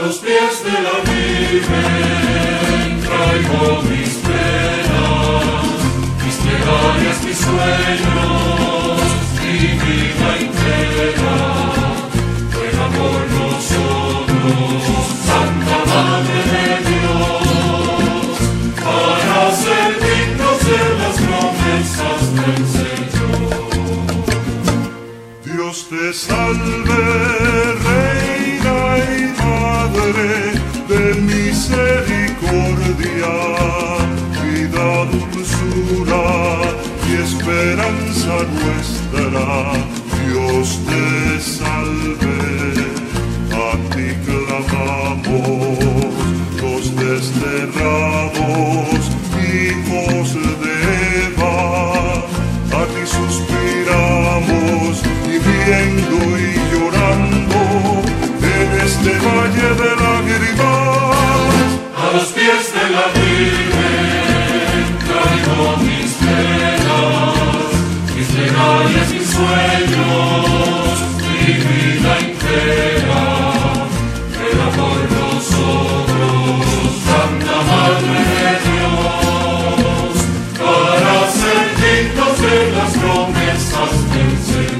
los pies de la Virgen traigo mis penas, mis plegarias, mis sueños, mi vida entera. Ruega por nosotros, Santa Madre de Dios, para ser dignos de las promesas del Señor. Dios te salve, Reina y Madre de misericordia, vida, dulzura y esperanza nuestra. Dios te salve, a ti clamamos, los desterrados hijos de Eva, a ti suspiramos, viviendo y llorando en este valle de lágrimas. A los pies de la Virgen traigo mis penas, mis plegarias, mis sueños, mi vida entera. Ruega por nosotros, Santa Madre de Dios, para ser dignos de las promesas del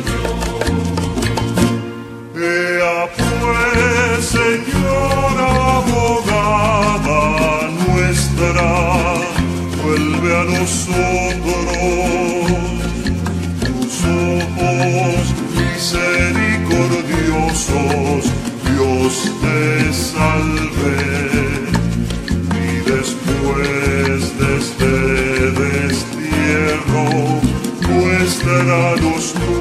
Señor. Ea pues, Señora abogada nuestra, vuelve a nosotros tus ojos misericordiosos. Dios te salve, y después de este destierro muéstranos tu